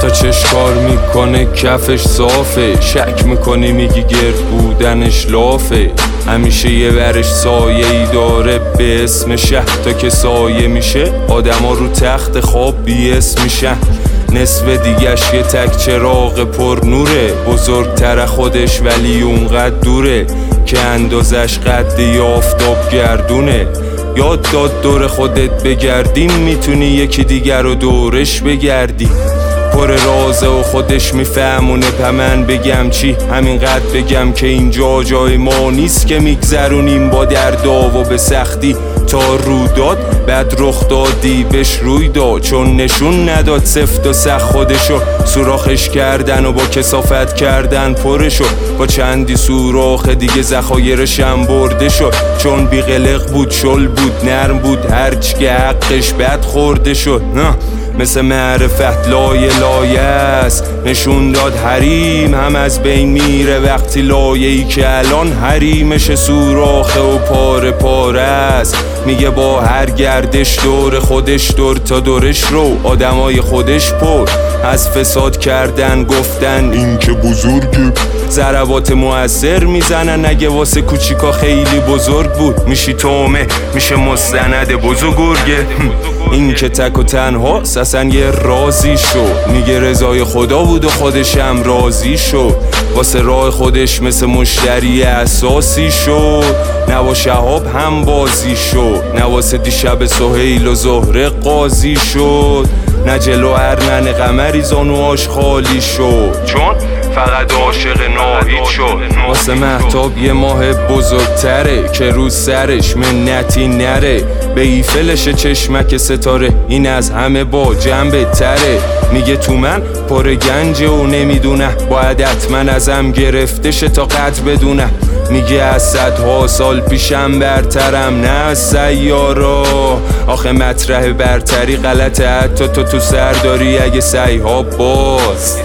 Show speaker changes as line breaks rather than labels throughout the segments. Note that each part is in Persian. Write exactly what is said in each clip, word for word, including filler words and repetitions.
تا چش کار میکنه کفش صافه، شک میکنی میگی گرد بودنش لافه. همیشه یه ورش سایه ای داره به اسم شه، تا که سایه میشه آدما رو تخت خواب بی اسم میشن. نصف دیگش یه تک چراغ پر نوره، بزرگتر خودش ولی اونقدر دوره که اندازش قد یه آفتاب گردونه. یاد داد دور خودت بگردین، میتونی یکی دیگر رو دورش بگردی. پر رازه و خودش میفهمونه، پمن بگم چی؟ همینقدر بگم که اینجا جای ما نیست که میگذرونیم با دردا و به سختی. تا رو داد بعد رخ دادی بهش روی داد، چون نشون نداد سفت و سخت خودشو. سوراخش کردن و با کثافت کردن پرشو، با چندی سوراخ دیگه ذخایرش هم برده شد. چون بی قلق بود، شل بود، نرم بود، هرچی که حقش بد خورده شد. نه مثل معرفت لایه لایه است، نشون داد حریم هم از بین میره وقتی لایه ای که الان حریمش سوراخه و پاره پاره است. میگه با هر گردش دور خودش دور تا دورش رو، آدمای خودش پر از فساد کردن گفتن این که بزرگه. ضربات مؤثر میزنن اگه واسه کوچیکا خیلی بزرگ بود. میشی تومه میشه مستند بزرگه. این که تک و تنها اصلا یه رازی شد، میگه رضای خدا بود و خودش هم راضی شد. واسه راه خودش مثل مشتری اساسی شد، نه با شهاب هم بازی شد، نه واسه دیشب سهیل و زهره قاضی شد، نه جلو هر نن قمری زانوهاش خالی شد، چون فقط عاشق ناهید شد. واسه مهتاب یه ماه بزرگتره که رو سرش منتی نره، به ایفلش چشمک ستاره این از همه با جنبه تره. میگه تو من پر گنجه و نمیدونه، باید حتما ازم گرفته شه تا قدر بدونه. میگه از صدها سال پیشم برترم نه از سیارا، آخه مطرح برتری غلطه حتی تو تو سر داری اگه سعیها باز.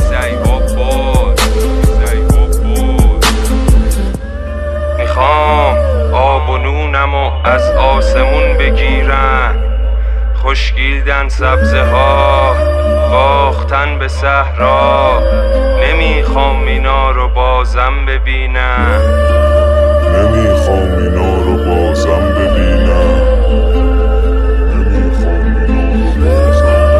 میخوام آب و نونمو از آسمون بگیرن، خشکیدن سبزه ها باختن به صحرا. نمیخوام اینا رو بازم ببینم،
نمیخوام اینا رو بازم ببینم، نمیخوام اینا رو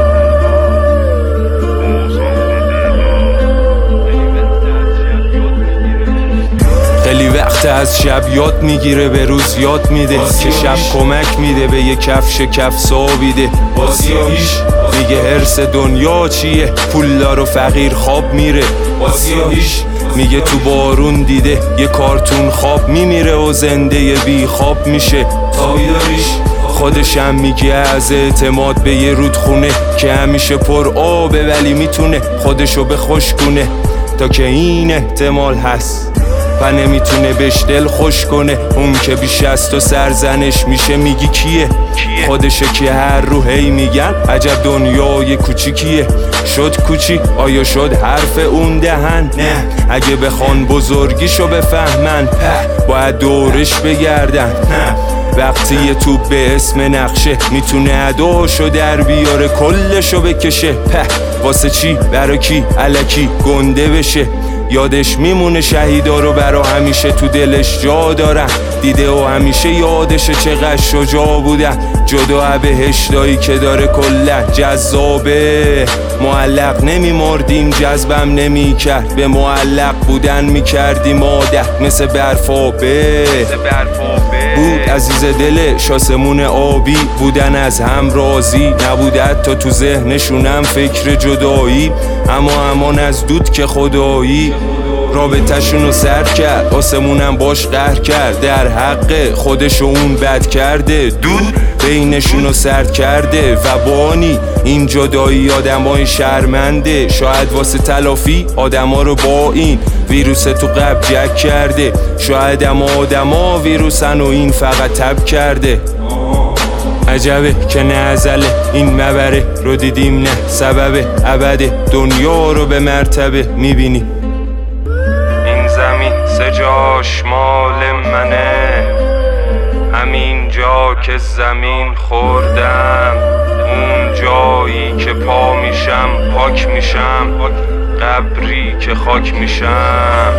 بازم.
خیلی وقت از شب یاد میگیره به روز یاد میده، که شب کمک میده به یه کفش کف سابیده. بازیاییش میگه هرس دنیا چیه، پولدار و فقیر خواب میره. بازیاییش میگه تو بارون دیده یه کارتون خواب میمیره و زنده بی خواب میشه. تابیداریش خودشم میگه از اعتماد به یه رودخونه که همیشه پر آبه ولی میتونه خودشو به خوش کنه، تا که این احتمال هست و نمیتونه بهش دل خوش کنه. اون که بیش از تو سرزنش میشه میگی کیه؟ خودشه که هر رو هی میگن عجب دنیای کوچیکیه. شد کوچیک آیا شد حرف اون دهن؟ نه اگه بخوان بزرگیشو بفهمن په باید دورش بگردن. نه وقتی یه توپ به اسم نقشه میتونه اداشو در بیاره کلشو بکشه، په واسه چی؟ برای کی؟ الکی گنده بشه. یادش میمونه شهیدا رو برا همیشه تو دلش جا دارن، دیده و همیشه یادشه چقدر شجاع بودن. جدا بهشتایی که داره کلا جذابه، معلق نمیمردیم جذبم نمیکرد، به معلق بودن میکردیم عادت مثل برفابه بود. عزیز دلش آسمون آبی بودن از هم راضی نبوده، حتی تو ذهنشونم فکر جدایی، اما امان از دود که خدایی. رابطه‌شونو سر کرد آسمونم باش قهر کرد، در حق خودش اون بد کرده، دود بینشونو سرد کرده و بانی این جدایی آدمای شرمنده. شاید واسه تلافی آدما رو با این ویروس تو قلب جک کرده، شاید اما آدما ویروسن و این فقط تب کرده. عجبه که نه ازله این مبره رو دیدیم، نه سبب ابده دنیا رو به مرتبه میبینی. این زمین سجاش مال منه، همین جا که زمین خوردم اون جایی که پا میشم پاک میشم، قبری که خاک میشم.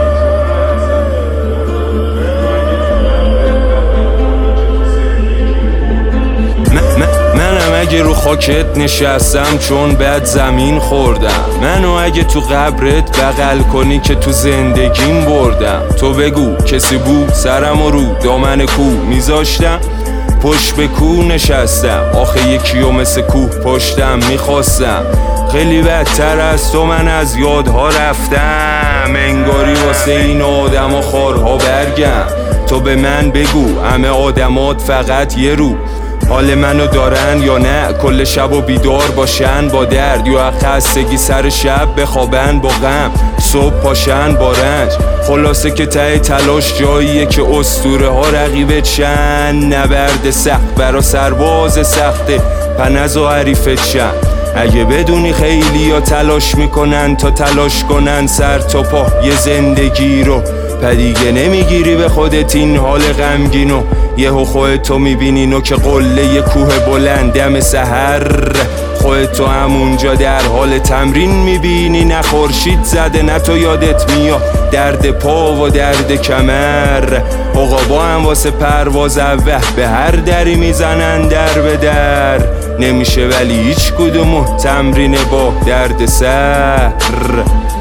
منم اگه رو خاکت نشستم چون بد زمین خوردم، منو اگه تو قبرت بغل کنی که تو زندگیم بردم. تو بگو کسی بود سرم و رو دامن کوه میذاشتم، پشت به کوه نشستم، آخه یکیو مثل کوه پشتم میخواستم. خیلی بدتر از تو من از یادها رفتم، انگاری واسه این آدم و خارها برگم. تو به من بگو همه آدمات فقط یه رو حال منو دارن یا نه، کل شب و بیدار باشن با درد، یا خستگی سر شب بخوابن با غم، صبح پاشن با رنج. خلاصه که ته تلاش جاییه که اسطوره ها رقیبت شن، نبرد سخت برا سرباز سخته پنز و حریفت شن. اگه بدونی خیلی یا تلاش میکنن تا تلاش کنن سر تا پا یه زندگی رو، پدیگه نمیگیری به خودت این حال غمگینو. یهو خودتو میبینی نو که قله یه کوه بلند دم سحر، خودتو همونجا در حال تمرین میبینی، نه خورشید زده نه تو یادت میاد درد پا و درد کمر. عقابا هم واسه پرواز اوه به هر دری میزنن در به در، نمیشه ولی هیچ کدومو تمرین با درد سر.